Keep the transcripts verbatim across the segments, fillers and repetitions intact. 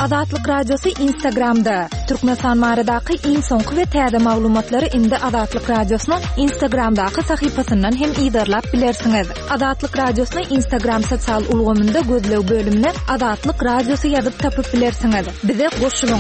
Azatlyk Radiosu Instagramda. Türkmenistan maradaky iň soňky we täze maglumatlary indi Azatlyk Radiosynyň Instagramdaky sahypasyndan hem ýazarlap bilersiňiz. Azatlyk Radiosynyň Instagram sosial ulgamynda gözlew bölümine Azatlyk Radiosu ýazyp tapyp bilersiňiz. Bize goşulyň.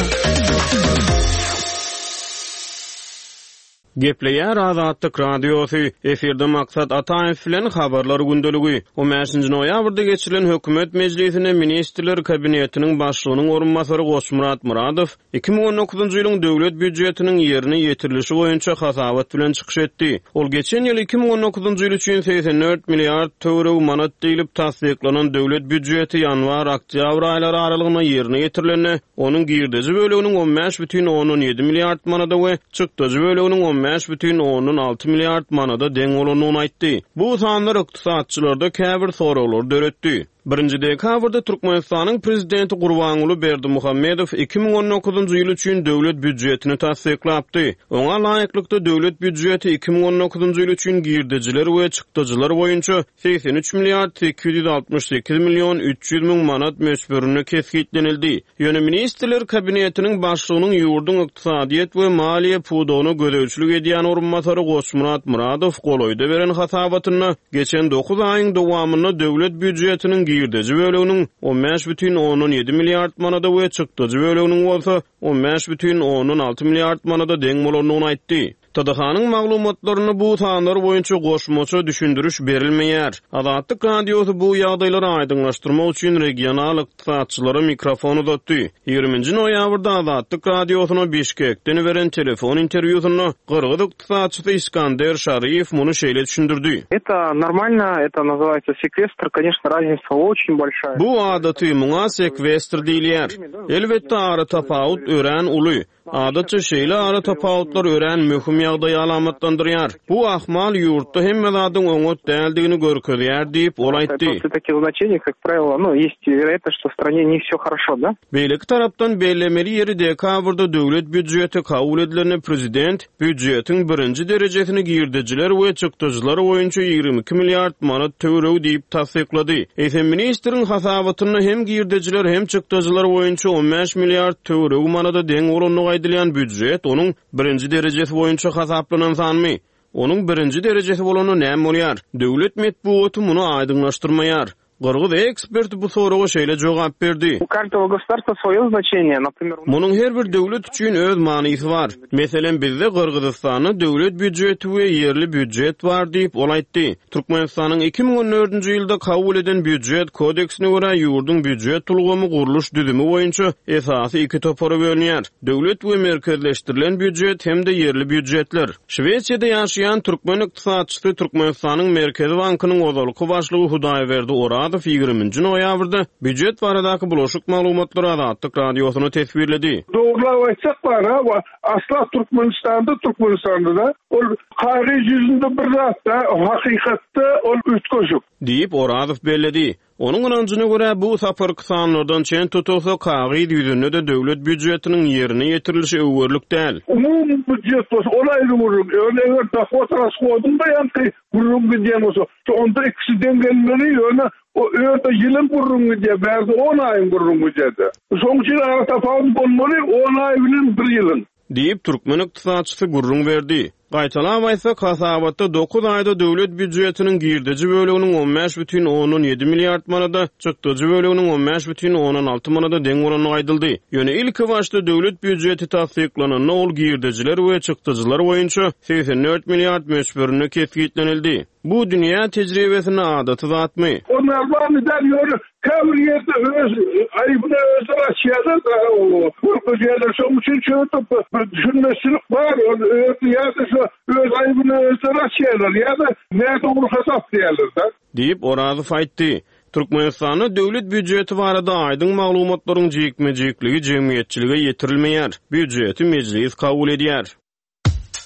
Gepleýär Azatlyk Radiosu. Eferde maksat Ataýew bilen habarlar gündeligi. on beşinji noýabrda geçirilen hökümet mejlisine ministrler kabinetiniň başlygynyň orunmasary Goşmurat Muradow iki ming on dokuzunjy ýylyň döwlet büdjetiniň ýerine ýetirilişi boýunça hasabat bilen çykyş etdi. Ol geçen ýyl iki ming on dokuzunjy ýyl üçin seksen dört milliard töwre manat diýilip tasdiklanan döwlet büdjeti ýanwar-oktýabr aýlary aralygyna ýerine ýetirilenini, onuň girdeji böleginiň on beş бүтүn onuň ýedi milliard manada we çykdyjy böleginiň on beş бүтүn onuň alty milliard manada deň bolanyny aýtdy. Bu sanlar ykdysatçylarda käbir soraglary döretdi. Birinji dekabrda Türkmenistanyň prezidenti Gurbanuly Berdimuhammedow iki ming on dokuzunjy ýyl üçin döwlet büdjetini tasdiklapdy. Oňa laýyklykda döwlet büdjeti iki ming on dokuzunjy ýyl üçin girdijiler we çykdyjylar boýunça seksen üç milliard iki yüz altmış sekiz milyon üç yüz ming manat mösberine kesgitlenildi. Ýöne ministrler kabinetiniň başlygynyň ýurdun ykdysadyýet we maliýe pudowyny gödäwçilik edýän orunmasary Goşmurat Muradow goloýda beren hasabatyna geçen dokuz aýyň dowamyny döwlet büdjetiniň girdeji böleginiň on beş бүтүn onuň ýedi milliard manada we çykdyjy böleginiň bolsa on beş бүтүn onuň alty milliard manada deň bolanyny aýtdy. Tadahanyň maglumatlaryny bu sanlar boýunça goşmaça düşündürüş berilmeýär. Azatlyk Radiosu bu ýagdaýlary aýdyňlaşdyrmak üçin regional ykdysatçylara mikrofon uzatdy. ýygrimiňji noýabrda Azatlyk Radiosyna Bişkekden beren telefon interwýusyny Kırgız ykdysatçysy Iskander Şaryев muny şeýle düşündirdi. Это нормально, это называется секвестр, конечно, разница очень большая. Bu adaty muňa sekvestr diýilýär. Elbetde ara tapawut ören uly. Adatça şeýle ara tapawutlar ören möhüm ýagdaý alamatlandyrýar. Bu ahmal ýurtda hemme zadyň öňet däldigini görkezýär diýip ol aýtdy. После таких значений, как правило, ну, есть вероятность, что в стране не всё хорошо, да? Beýleki tarapdan bellemeli ýeri dekabrda döwlet büdjeti kabul edilen prezident büdjetiň birinji derejesini girdijiler we çykdyjylar boýunça ýygrimi iki milliard manat töwre diýip tasdiklady. Eýsem ministriň hasabatyny hem girdijiler hem çykdyjylar boýunça on beş milliard töwre manada deň bolanyny aýdylýan büdjet onuň birinji derejesi boýunça hasaplanan sanmy. Onuň birinji derejesi bolany näme bolýar? Döwlet medeniýeti muny aýdyňlaşdyrmaýar. Kırgız ekspert bu soraga şeýle jogap berdi. У каждого государства своё значение, например. Munyň her bir döwlet üçin öz manysi bar. Meselen bizde Kırgızstanyň döwlet büdjeti we ýerli büdjet bar diýip ol aýtdy. Türkmenistanyň iki ming on dördünjü ýylda kabul eden büdjet kodeksine görä ýurdun büdjet tulgamy guruluş düzümi boýunça esasy iki topara bölünýär. Döwlet we merkezleşdirilen büdjet hemde ýerli büdjetler. Şweçiýede ýaşaýan türkmen ykdysatçysy Türkmenistanyň Merkezi Bankynyň ozalky başlygy Hudaýberdi Ora ýygrimiňji noýabrda büdjet baradaky bulaşyk maglumatlary Azatlyk Radiosuna tesbirledi. Doğrulap aýtsak bar ha, asla Türkmenistanda, Türkmenistanda da ol haýry ýüzünde bir zatda, hakykatda ol ütköjük diýip Orazow belledi. Onuň anancına görä bu saparky sanlardan çen tutulsa kagy ýüzünde de döwlet büdjetiniň ýerine ýetirilişi öwürlük däl. Umum büdjet bolsa olayly guruluk, öňe tapawut rashodunda ýa-da guruluk diýen bolsa, onda ikisi dengelmeli ýöne o öňde ýylyň guruluk diýe berdi on aýyň guruluk diýdi. Soňçy ara tapawut bolmaly on aý bilen bir ýylyň diýip türkmen ykdysatçysy gurrun berdi. Gaýtalap aýtsak hasabatda dokuz aýda döwlet büdjetiniň girdeji böleginiň on beş бүтүn onuň ýedi milliard manada, çykdyjy böleginiň on beş бүтүn onuň alty manada deň bolanyny aýdyldy. Ýöne ilki başda döwlet büdjeti tasdiklanan ol girdijiler we çykdyjylar boýunça seksen dört milliard mösberine kesgitlenildi. Bu dünýä tejribesine adaty zatmy. Onlar bany däýýär, käbir ýerde öz aýbyny özler açýar da o projeler şoň üçin çöpüp düşünmesilik bar, ýa-da öz aýbyny özler açýar, ýa-da näde ol hasap diýerler da. Diýip Orazow aýtdy. Türkmenistanyň döwlet büdjeti barada aýdyň maglumatlaryň jekme-jekligi jemgyýetçilige ýetirilmeýär. Büdjeti mejlis kabul edýär.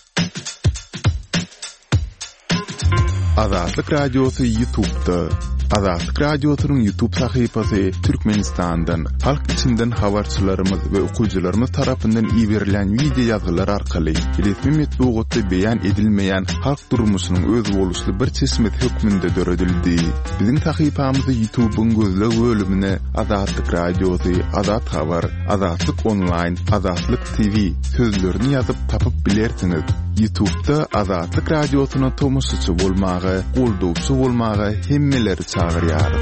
Azatlyk Radiosu YouTube'da Azatlyk Radiosynyň YouTube sahypasy Türkmenistandan, halk içinden habarçylarymyz we okuwçylarymyz tarapyndan ýiberilen video ýazgylar arkaly resmi metbuatda beýan edilmeýän halk durmuşynyň öz boluşly bir çeşmet hökmünde döredildi. Biziň sahypamyzy YouTube'un gözleg bölümine Azatlyk Radiosy, Azat Habar, Azatlyk Online, Azatlyk T V sözlerini ýazyp tapyp bilersiňiz. YouTube'da Azatlyk Radiosyna tomusçy bolmagy, goldowçy bolmagy hemmeleri çağırýar.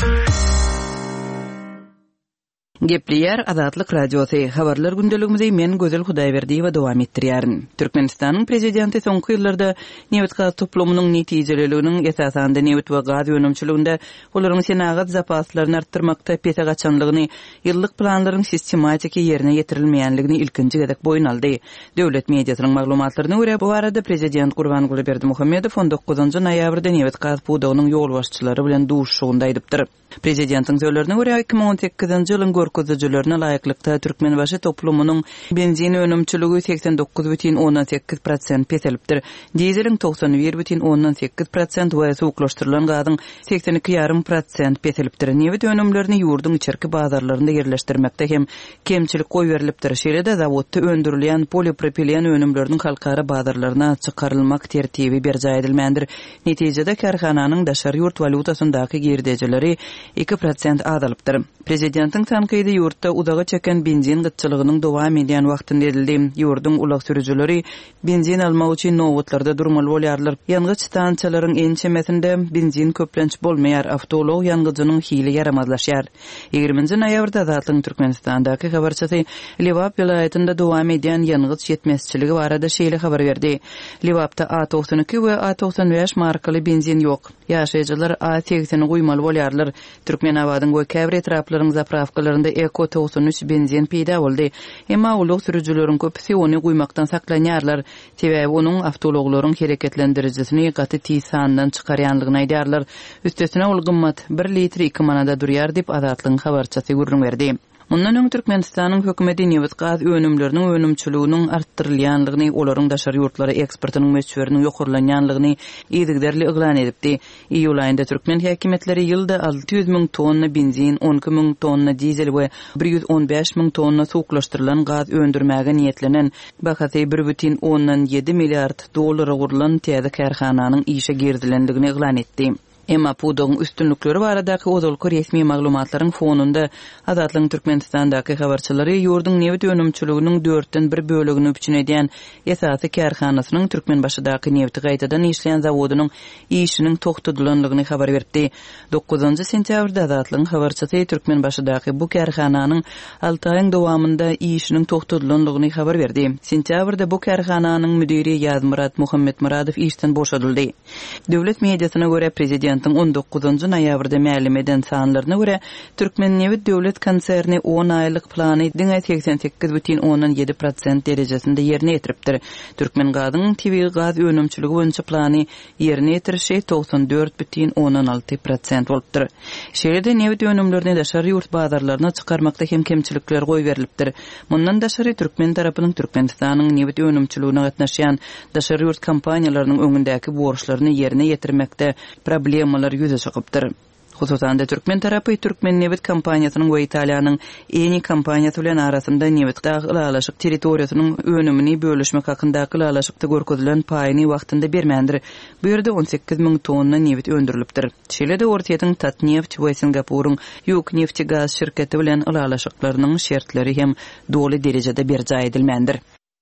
Gepliyer Azatlyk Radiosy habarlar gündeligimizi men Gözel Hudaýberdi we dowam etdirýärin. Türkmenistanyň prezidenti soňky ýyllarda newit gaz toplumynyň netijeleriniň esasanda newit we gaz ýönümçiliginde olaryň senagat zapaslaryny artdyrmakda pete gaçanlygyny, ýyllyk planlaryň sistematiki ýerine ýetirilmeýänligini ilkinji gedek boyun aldy. Döwlet mediasynyň maglumatlaryna görä bu arada prezident Gurbanguly Berdimuhammedow on dokuzunçy noýabrda newit gaz pudawynyň ýol başçylary bilen duşuşygynda aýdypdyr. Prezidentiň sözlerine görä iki ming on sekizinçi ýylyň görkezijlerine laýyklykda Türkmenbaşy toplumynyň benzin önümçiligi seksen dokuz бүтүн ондон sekiz prosent peselipdir. Dizeliň toksan bir бүтүн ондон sekiz prosent we suwuklaşdyrylan gazyň seksen iki ýarym prosent peselipdir. Newit önümlerini ýurdun içerki bazarlarynda ýerleşdirmekde hem kemçilik goý berilipdir. Şeýle-de zawodda öndürilýän polipropilen önümleriniň halkara bazarlaryna çykarylmak tertibi berja edilmendir. Netijede karhananyň daşary ýurt valutasyndaky girdejeleri iki prosent azalypdyr. Prezidentiň tankydy ýurtda udagy çeken benzin gytçylygynyň dowam edýän wagtynda edildi. Ýurdun ulak sürüjüleri benzin almak üçin nowatlarda durmaly bolýarlar. Ýangyç stansiýalaryň ençemesinde benzin köplenç bolmaýar, awtolog ýangyjynyň hili yaramazlaşýar. ýygrimiňji noýabrda Azatlyk Türkmenistandaky habarçysy Lewap vilayetinde dowam edýän ýangyç ýetmezçiligi barada şeýle habar berdi. Lewapda A doksan iki we A doksan beş markaly benzin ýok. Ýaşaýjylar A sekseni guýmaly bolýarlar. Türkmenabadyň we käbir etraplaryň zapravkalarynda Eko doksan üç benzin peýda boldy. Emma ulug sürüjüleriň köpüsi ony guýmakdan saklanýarlar. Sebäbi onuň awtologlaryň hereketlendirijisini gaty tisandan çykarýanlygyny aýdýarlar. Üstesine ol gymmat bir litr iki manada durýar diýip Azatlyk habarçysy gurrun berdi. Ondan öň Türkmenistanyň hökümeti newit gaz önümleriniň önümçiliginiň artdyrylýanlygyny, olaryň daşary ýurtlary eksportynyň meçberiniň ýokurlanýanlygyny ýygyderli eglan edipdi. Iýul aýynda Türkmen häkimetleri ýylda alty ýüz miň tonna benzin, on iki miň tonna dizel we bir ýüz on beş miň tonna suwuklaşdyrylan gaz öndürmäge niýetlenen bahasy bir бүтүн ондон yedi milliard dollara gurulan täze karhananyň işe girdilendigini eglan etdi. Emma pudagyň üstünlikleri baradaky ozalky resmi maglumatlaryň fonunda Azatlyk Türkmenistandaky habarçylary ýurdun newit önümçiliginiň dörtden bir bölegini üçin edýän esasy karhanasynyň Türkmenbaşydaky newit gaýtadan işleýän zawodynyň işiniň toktadylanlygyny habar berdi. dokuzunçy sentýabrda Azatlyk habarçysy Türkmenbaşydaky bu karhananyň alty aýyň dowamında işiniň toktadylanlygyny habar berdi. Sentýabrda bu karhananyň müdiri Ýazmurat Muhammed işden boşadyldy. Döwlet mediasyna görä prezident on dokuzunçy noýabrda ma'lum eden sanlaryna görä Türkmen Newit döwlet konserni on aýlyk plany diňe seksen sekiz бүтүн ондон yedi prosent derejesinde ýerine ýetiripdir. Türkmen gazynyň tebii gaz önümçiligi boýunça plany ýerine ýetirişi doksan dört бүтүн ондон alty prosent bolupdyr. Şeýle-de newit önümlerini daşary ýurt bazarlaryna çykarmakda hem kemçilikler goý berilipdir. Mundan daşary Türkmen tarapynyň Türkmenistanyň newit önümçiligine gatnaşýan daşary ýurt kompaniýalarynyň öňündäki borçlaryny ýerine ýetirmekde problem Malar yüze çykypdyr. Hususan da Türkmen tarapy Türkmen Newit kompaniýasynyň we Italiýanyň eni kompaniýasy bilen arasynda newit galalaşyk territoriýasynyň önümini bölüşmek hakyndaky galalaşykda görkezilen paýyny wagtynda bermendir. Bu ýerde on sekiz miň tonna newit öndürilipdir. Şeýle-de Ortiýatyň Tatneft we Singapuryň Ýukneftgaz şirketi bilen galalaşyklarynyň şertleri hem doly derejede berja edilmendir.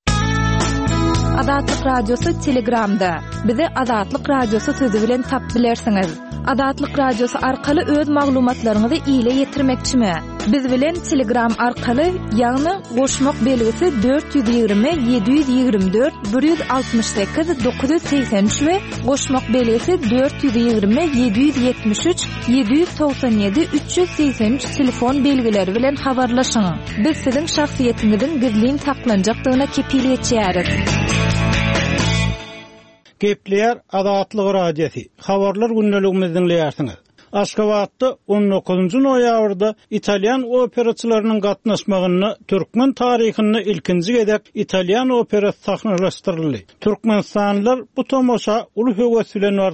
Azatlyk Radiosu Telegramda. Bizi Azatlyk Radiosu sözi bilen tap bilersiňiz. Azatlyk Radiosu arkaly öz maglumatlaryňyzy ýyla ýetirmekçimi? Biz bilen Telegram arkaly ýagny goşmak belgisi dört yüz ýygrimi yedi yüz ýygrimi dört bir yüz altmış sekiz dokuz yüz seksen üç we goşmak belgisi dört yüz ýygrimi yedi yüz ýetmiş üç yedi yüz toksan ýedi üç yüz seksen üç telefon belgileri bilen habarlaşyň. Biz siziň şahsiýetiňizin gizlin taklanjakdygyna kepil etýäris. Gepler Azatlyk Radiosu. Habarlar gündeligimizden dinleýärsiňiz. Aşgabatda on dokuzunçy noýabrda Italiýan operaçylarynyň gatnaşmagyny Türkmen taryhyny ilkinji gedek Italiýan operasy sahnalaşdyryldy. Türkmenistanlylar bu tomoşa uly höwes bilen bardylar.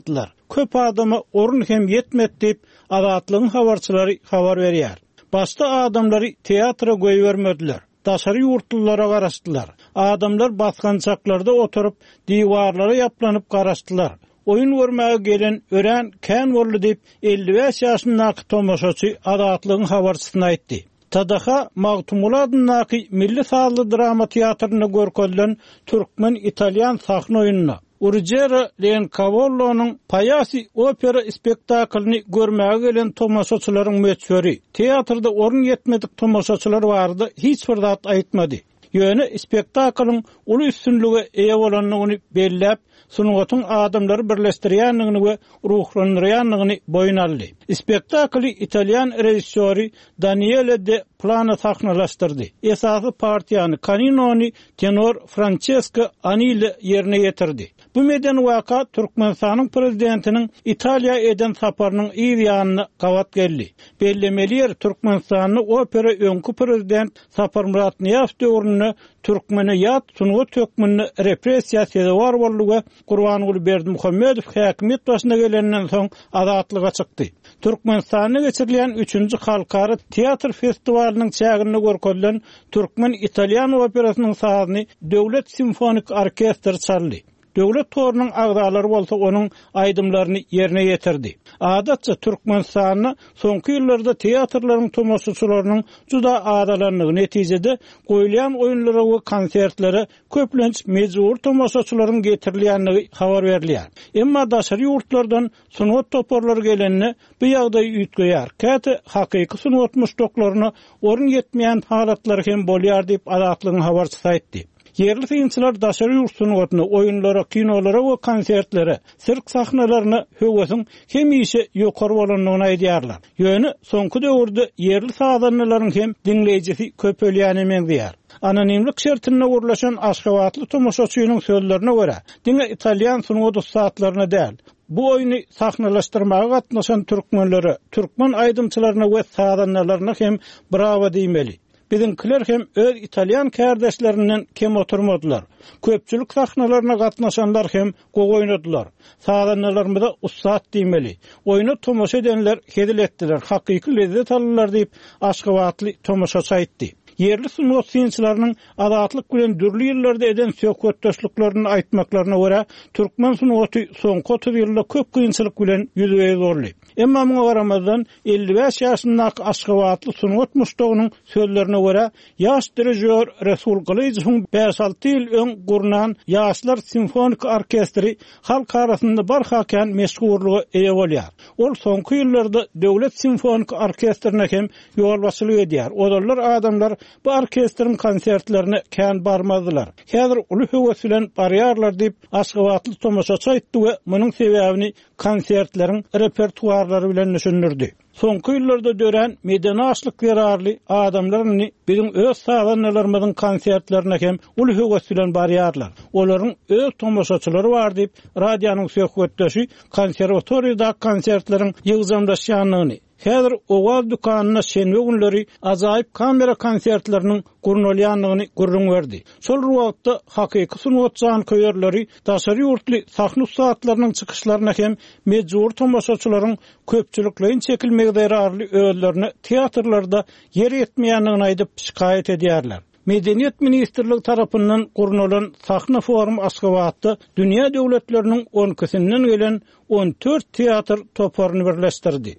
köp adamy orun hem yetmet diýip Azatlygyň habarçylary habar berýär. Başda adamlary teatra goýbermediler. Daşary ýurtlylara garaşdylar. Adamlar baskançaklarda oturup diwarlara ýaplanyp garaşdylar. Oyun görmäge gelen ören kän boldy diýip elli beş ýaşyndaky tomaşaçy Azatlygyň habarçysyna aýtdy. Tadaha Magtumul adyndaky Milli Sazly Drama Teatryna görkezlen türkmen italyan sahna oyununa Urgero Leoncavallo'nun Payasi opera spektaklini görmäge gelen tomaşaçylaryň möçberi. Teatrda orun yetmedik tomaşaçylar bardy, hiç bir zat aýtmady. Ýöne spektaklyň uly üstünlüge eýe bolanlygyny belläp, sunugatyn adamlary birleşdirýänligini we ruhlandyrýanlygyny boyun aldy. Spektakly Italyan rejissöri Daniele de Plano sahnalaşdyrdy. Esasy partiýany Caninoni tenor Francesco Anile ýerine ýetirdi. Bu meden waka Türkmenistanyň prezidentiniň Italiýa eden saparynyň ýygyny gawat geldi. Bellemeliler Türkmenistanyň opera öňkü prezident Sapar Murat Niýaz döwrüne Türkmene ýat sunugy tökmünni repressiýa sedewar boldugy Gurbanuly Berdimuhammedow häkimet başyna gelenden soň azatlyga çykdy. Türkmenistanyň geçirilýän üçünji halkara teatr festivaliniň çägini görkezlen Türkmen Italyan operasynyň sazyny Döwlet Simfonik Orkestry çaldy. Döwlet torunyň agdalary bolsa onuň aýdymlaryny ýerine ýetirdi. Adatça Türkmenistanyň soňky ýyllarda teatrlaryň tomaşaçylarynyň juda adalanlygy netijede goýulan oýunlara we konsertlere köplenç mejbur tomaşaçylaryň getirilýänligi habar berilýär. Emma daşary ýurtlardan sunugat toparlary gelenini bu ýagdaý üýtgeýär. Käte hakyky sunugat muşdoklaryna orun ýetmeýän halatlary hem bolýar diýip Azatlygyň habarçysy aýtdy. Yerli synçylar daşary ýurtsunugatyny oýunlara, kinolara we konsertlere, sirk sahnalaryna höwesiň hem işe ýokary bolanlygyny aýdýarlar. Ýöne soňky döwürde yerli sadanlaryň hem dinleýijisi köpelýäni meňdýär. Anonimlik şertine gurlaşan Aşgabatly tomaşaçynyň sözlerine görä, diňe Italyan sunugat ustaatlaryna däl, bu oyunu sahnalaşdyrmaga gatnaşan türkmenlere, türkmen aýdymçylaryna we sadanlaryna hem bravo diýmeli. Bizimkiler hem öz Italyan kardeşlerinden kem oturmadılar. Köpçülük sahnalaryna gatnaşanlar hem goýnadylar. Sadanlarymyza ustad diýmeli. Oyunu tomaşa edenler hedil etdiler. Hakyky lezzet aldylar diýip Aşgabatly tomaşaçy aýtdy. Yerli sunugat synçylarynyň azatlyk bilen dürli ýyllarda eden söhbetdeşliklaryny aýtmaklaryna görä, türkmen sunugaty soňky otuz ýylda köp kynçylyk bilen ýüzüge zorly. Emma muňa garamazdan elli beş ýaşyndaky Aşgabatly sunugat muşdogynyň sözlerine görä, ýaş direjör Resul Gılıchyň beş alty ýyl öň gurnan ýaşlar simfonik orkestri halk arasynda barhakan meşhurlygy eýe bolýar. Ol soňky ýyllarda Döwlet Simfonik Orkestrine hem ýolbaşçylyk edýär. Olar adamlar bu orkestrın konsertlerine kän barmadylar. Häzir uly höwes bilen barýarlar diýip Aşgabatly tomaşaçy aýtdy we munyň sebäbini konsertleriň repertuarlary bilen düşündirdi. Soňky ýyllarda dören medeni açlyk berarly adamlaryny bizim öz saganlarymyzyň konsertlerine hem uly höwes bilen barýarlar. Olaryň öz tomaşaçylary bar diýip radionyň söhbetdeşi konserwatoriýada konsertleriň ýygyjamdaşýanlygyny Häzir owaz dukanyna şenbe günleri ajaýyp kamera konsertleriniň gurnolýanlygyny görüň berdi. Şol wagtda hakyky sunugatçan köýerleri daşary ýurtly sahna ustaatlarynyň çykyşlaryna hem mejbur tomaşaçylaryň köpçüliklerin çekilmegde arly öýlerini teatrlarda yer etmeýänligini aýdyp şikayet edýärler. Medeniýet ministrligi tarapyndan gurnulan sahna forum Aşgabatda dünýä döwletleriniň on ikisinden gelen on dört teatr toparyny birleşdirdi.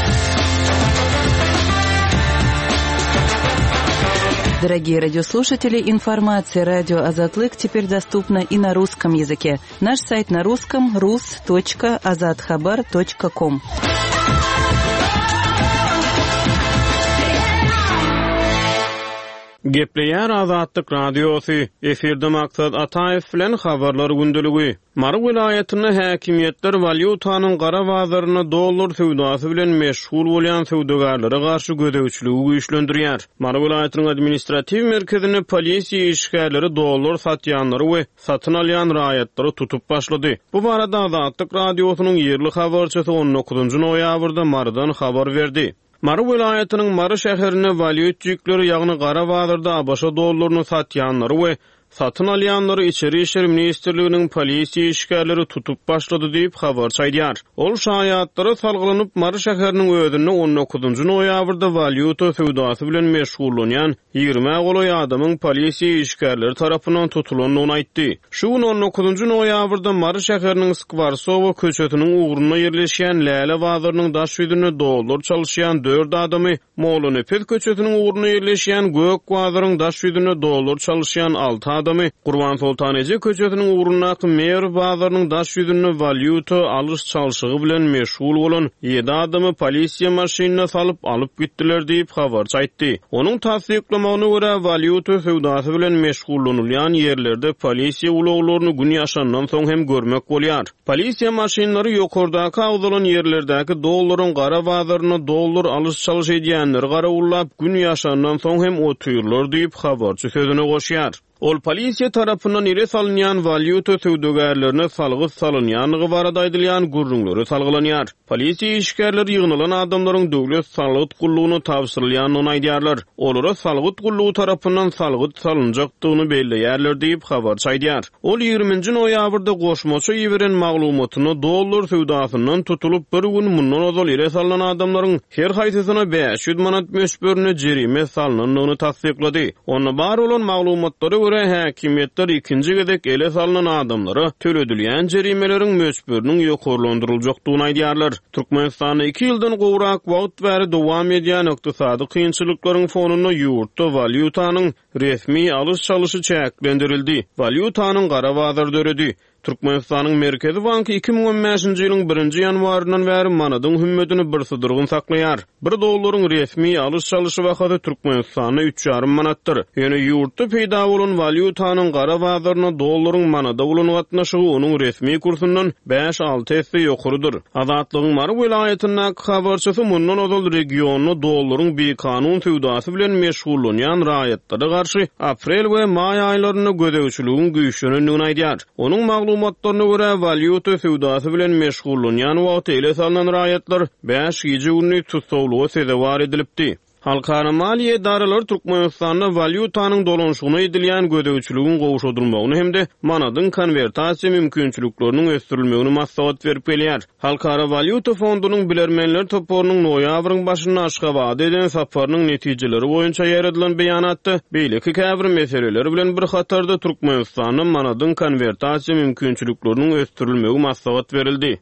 Дорогие радиослушатели, информация «Радио Азатлык» теперь доступна и на русском языке. Наш сайт на русском — рус точка азатхабар точка ком. Gepleýär Azatlyk Radiosu, efirde maksat Ataýew bilen habarlar gündeligi. Mar vilayatyny häkimetler valyutanyň gara bazaryna dollar sowdasy bilen meşgul bolýan sowdagarlara garşy gödäwçiligi güýçlendirýär. Mar vilayatynyň administrativ merkezine polisiýa işgärleri dollar satýanlary we satyn alýan raýatlary tutup başlady. Bu barada Azatlyk Radiosynyň ýerli habarçysy on dokuzunjy noýabrda Mardan habar berdi. Mary vilayatynyň Mary şäherine valyut ýükleri ýagny gara bazarda abaşa dollaryny satýanlary we satın alýanlary Içeri işler ministrliginiň polisiýa işgärleri tutup başlady diýip habar çaýdýar. Ol şaýatlara salgylanyp Mary şäheriniň özünde on dokuzunçy noýabrda valyuta sowdasy bilen meşgullanýan ýigirme goloý adamyň polisiýa işgärleri tarapyndan tutulanyny aýtdy. Şu on dokuzunçy noýabrda Mary şäheriniň Skvarsowa köçetiniň ugruna ýerleşýän Läle bazarynyň daş ýüzünde doldur çalışýan dört adamy, Moğolunepes köçetiniň ugruna ýerleşýän Gök bazarynyň daş ýüzünde doldur çalışýan altı adamy, Gurban Sultanaje köçetiniň ugruna Mer bazarynyň daş ýüzünde valyuta alyş çalşygy bilen meşgul bolan yedi adamy polisiýa maşynyna salyp alyp gitdiler diýip habar çaýtdy. Onuň tasdiklamagyna görä valyuta sowdasy bilen meşgullanylýan ýerlerde polisiýa ulaglaryny gün ýaşandan soň hem görmek bolýar. Polisiýa maşynlary ýokardaky awdalan ýerlerdäki dollaryň gara bazaryna dollar alyş çalyş edýänleri gara ullap gün ýaşandan soň hem otyrlar diýip habarçy sözüne goşýar. Ol polisiýa tarapyndan ire salynýan valyuta sowdagärlerine salgy salynýanlygy barada aýdylýan gurrunlary salgılanýar. Polisiýa işgärleri ýygnalan adamlaryň döwlet salgyt gullugyny tapşyrylýanyny aýdýarlar. Olara salgyt gullugy tarapyndan salgyt salynjakdygyny belleýärler diýip habar çaýdýar. Ol ýigirminçi noýabrda goşmaça ýiberen maglumatyny dollar sowdasyndan tutulup bir gün mundan ozal ire salynan adamlaryň her haýsysyna beş ýüz manat meşberine jerime salynanyny tasdiklady. Onda bar bolan maglumatlary häkimetler ikinji gedek ele salynan adamlara töledilýän jerimeleriň möçberiniň ýokarlandyryljakdygyny aýdýarlar. Türkmenistanda iki ýyldan gowrak wagt bäri dowam edýän ykdysady kynçylyklaryň fonuna ýurtda valyutanyň resmi alyş çalyşy çäklendirildi. Valyutanyň gara bazar döredi. Türkmenistanyň Merkezi Banky iki ming on beşinji ýylyň birinji ýanwarynyň bäri manadyň hümmetini bir sydyrgyn saklaýar. Bir dollaryň resmi alyş çalyşy wagty Türkmenistanda üç ýarym manatdyr. Ýöne ýurtda peýda bolan valyutanyň gara bazaryna dollaryň manada bolan gatnaşygy onuň resmi kursundan beş alty esse ýokarydyr. Azatlygyň Mary welaýatynyň habarçysy mundan ozal regiony dollaryň bekanun sowdasy bilen meşgullanýan raýatlara garşy aprel we may aýlaryny gödäwçiligiň güýçlenýändigini aýdýar. Onuň maglumatlaryna görä valyuta sowdasy bilen meşgullanýan wagty ele salynan raýatlar beş gece günlük tutsawlygy sezewar edilipdi. Halkara maliýe idaralary Türkmenistanda valyutanyň dolanşygyna edilýän gödäwçiligiň gowşadylmagyny hemde manadyň konvertasiýa mümkinçilikleriniň ösdürilmegini maslahat berip gelýär. Halkara valyuta fondunyň bilermenler toporunyň noýabryň başynda Aşgabat eden saparynyň netijeleri boýunça ýeredilen beýanatda beýleki käbir meseleler bilen bir hatarda Türkmenistanyň manadyň konvertasiýa mümkinçilikleriniň ösdürilmegi maslahat berildi.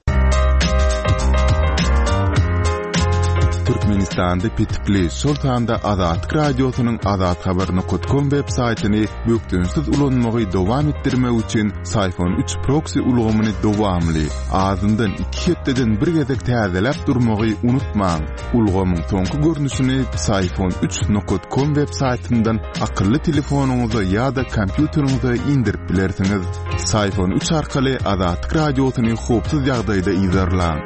Türkmenistanda pitipli Sultanda Azat radiosynyň Azat habaryny nokta com web saýtyny bökdünsiz ulanmagy dowam etdirmek üçin Sayfon üç proxy ulgamyny dowamly azyndan iki hetden bir gezek täzelep durmagy unutmaň. Ulgamyň soňky görnüşini Sayfon üç nokta com web saýtyndan akylly telefonuňyza ýa-da kompýuteriňize indirip bilersiňiz. Sayfon üç arkaly Azat radiosyny hopsuz ýagdaýda izlerläň.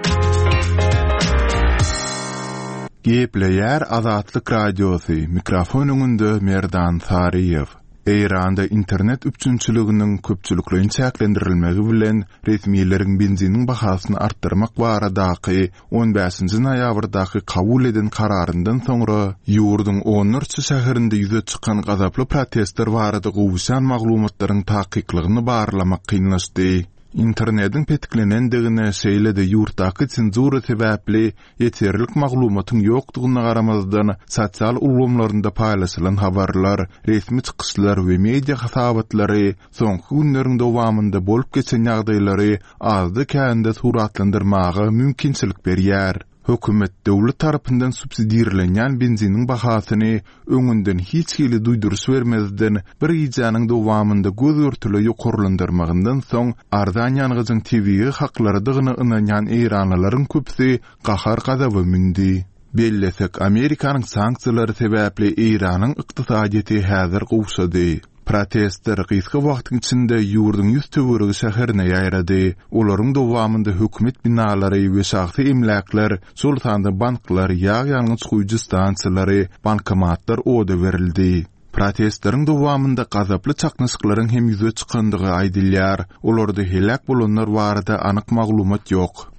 Gepleýär Azatlyk radiosu, mikrofon öňünde Merdan Sariýew. Eýranda internet üçünçiliginiň köpçüliklerini çäklendirilmegi bilen resmiýetleriň benziniň bahasyny artdyrmak baradaky on beşinji noýabrdaky kabul eden kararyndan soňra ýurduň onlarça şäherinde ýüze çykan gazaply protestler barada gowşan maglumatlaryň takyklagyny barlamak kynlaşdy. Internetin petiklenendigine şeýlede ýurtdaky senzura sebäpli ýeterlik maglumatyň ýokdugyna garamazdan sosial ulgamlarynda paýlaşylan habarlar, resmi çykyşlar we media hasabatlary soňky günleriň dowamında bolup geçen ýagdaýlary azdy kände suratlandyrmagy mümkinçilik berýär. Hökümet döwlet tarapyndan subsidiýerlenýän benziniň bahasyny öňünden hiç hili duýduruş bermezden bir ýyjanyň dowamında göz örtüle ýokarlandyrmagyndan soň ardan ýanygyjyň T V haklary dygyny ynanýan eýranlaryň köpsi gahar gazaby mindi. Bellesek Amerikanyň sanksiýalary sebäpli Eýranyň ykdysadyety häzir gowşady. Protestler gysga wagtyň içinde ýurduň ýüz töweregi şäherine ýaýrady. Olaryň dowamında hökümet binalary we şahsy emlaklar, sultanda banklar, ýa-ýanyň çykyjy stansiýalary, bankomatlar oda berildi. Protestleriň dowamında gazaply çaknaşyklaryň hem ýüze çykandygy aýdylýar. Olarda helak bolanlar barada anyk maglumat ýok.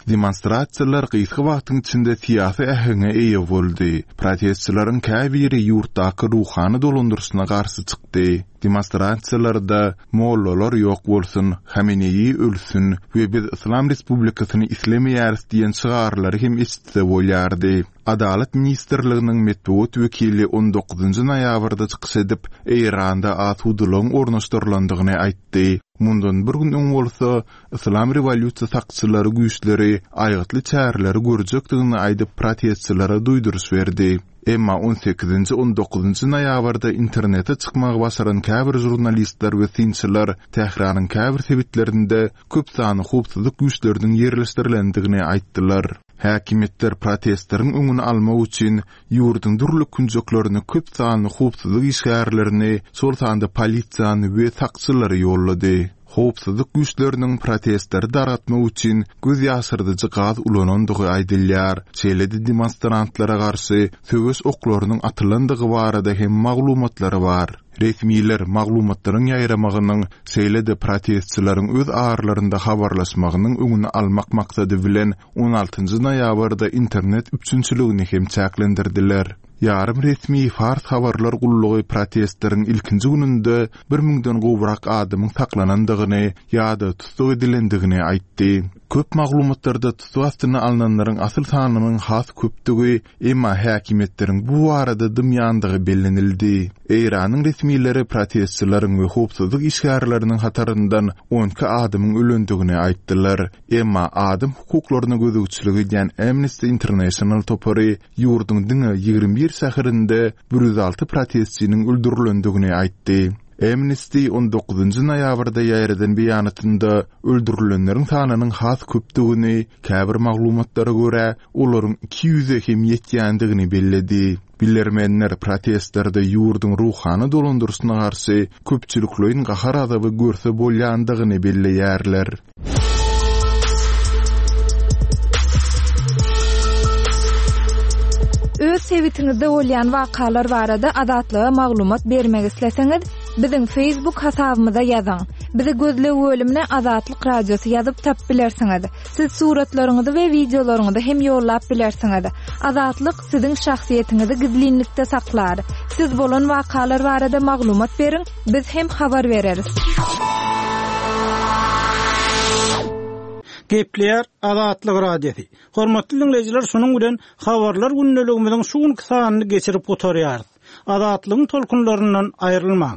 Demonstrasiyalar gysga wagtyň içinde siyasi ähenge eýe boldy. Protestçilaryň käbiri ýurtdaky ruhany dolandyrşyna garşy çykdy. Demonstrasiyalarda mollalar ýok bolsun, Hameneyi ölsün we biz İslam Respublikasyny islemeýäris diýen şygarlary hem eşitde bolýardy. Adalet Ministrliginiň metbuat wekili on dokuzunçy noýabrda çykyş edip, Eýranda atudylyň ornaşdyrlandygyny aýtdy. Mundan bir gün öň bolsa, İslam revolýusiýa sakçylary güýçleri aýgatly çäreleri görjekdigini aýdyp protestçilere duýduruş berdi. Emma on sekizinçi on dokuzunçy noýabrda internete çykmagy başaran käbir jurnalistler we sinçiler Tehranyň käbir sebitlerinde köp sany howpsuzlyk güýçleriniň ýerleşdirilendigini aýtdylar. Häkimetler protestleriň öňüni almak üçin ýurdun durly künjeklerini köp sany howpsuzlyk işgärlerini, şol sanda polisiýany we sakçylary ýollady. Howpsuzlyk güýçleriniň protestleri daratmak üçin göz ýaşyrdyjy gaz ulanandygy aýdylýar. Şeýledi demonstrantlara garşy söwes oklarynyň atylandygy barada hem maglumatlary bar. Resmiler maglumatlaryň ýaýramagynyň şeýledi protestçilaryň öz ağırlarynda habarlaşmagynyň öňüni almak maksady bilen on altyncy noýabrda internet üçünçiligini hem çäklendirdiler. Yarım resmi Fars habarlar gullugy protestleriň ilkinji gününde bir mingden gowrak adamyň saklanandygyny ýa-da tutuk edilendigini aýtdy. Köp maglumatlarda tutuk astyna alnanlaryň asyl sanynyň has köpdigi, emma häkimetleriň bu arada dymýandygy bellenildi. Eýranyň resmileri protestçilaryň we howpsuzlyk işgärleriniň hataryndan on iki adamyň ölendigini aýtdylar. Emma adam hukuklaryna gözegçiligi diýen Amnesty International topary ýurdun diňe ýigirme bir şäherinde bir yüz alty protestçiniň öldürilendigini aýtdy. Amnesty on dokuzunçy noýabrda ýaýradan beýanatynda öldürilenleriň sanynyň has köpdigini, käbir maglumatlara görä olaryň iki ýüze hem ýetýändigini belledi. Billermenler protestlerde ýurdun ruhany dolandyrşyna garşy köpçüliklerin gahar azaby görse bolýandygyny belleýärler. Öz sebitiňizde bolýan wakalar barada adatlyga maglumat bermek isleseňiz, biziň Facebook hasabymyza ýazyň. Bizi gözlep bölümine Azatlyk Radiosu ýazyp tap bilersiňiz. Siz suratlaryňyzy we videolaryňyzy hem ýollap bilersiňiz. Azatlyk siziň şahsiýetiniňizi gizlinlikde saklar. Siz bolan wakalar barada maglumat beriň, biz hem habar bereriz. Gepler Azatlyk Radiosu. Hormatly dinleyijiler, şonuň bilen habarlar gündeligimiziň şu günki sanyny geçirip oturýarys. Azatlygyň tolkunlaryndan aýrylmaň.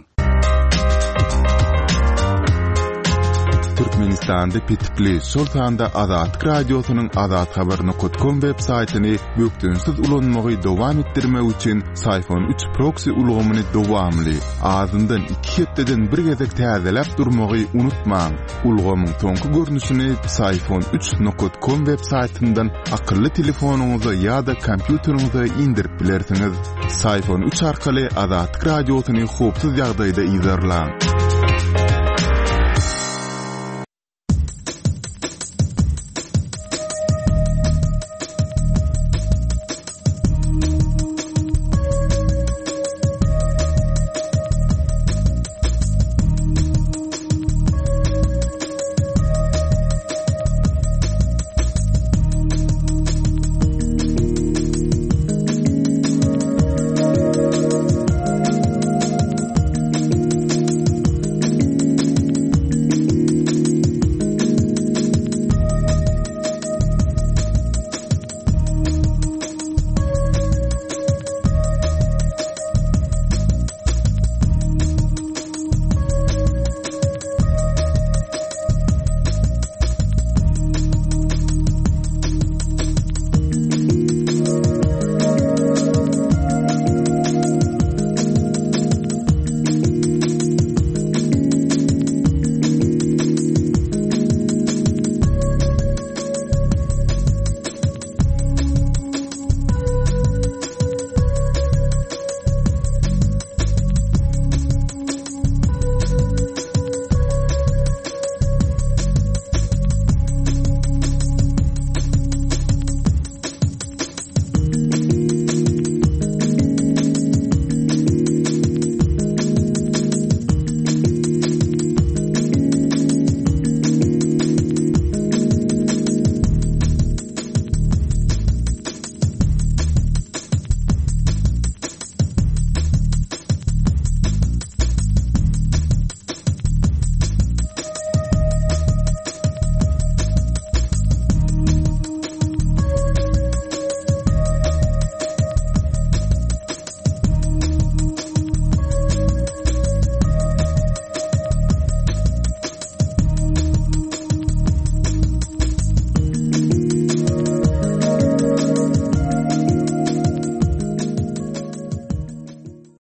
Türkmenistanda pitipli Sultanda Azatlyk Radiosynyň azat habaryny kotkom web saýtyny bökdünsiz ulanmagy dowam etdirmek üçin Sayfon üç proxy ulgamyny dowamly, azyndan iki hepdeden bir gezek täzelep durmagy unutmaň. Ulgamyň soňky görnüşini sayfon üç nokta com web saýtyndan akylly telefonuňyza ýa-da kompýuteriňize indirip bilersiňiz. Sayfon üç arkaly Azatlyk Radiosyny howpsuz ýagdaýda izlerläň.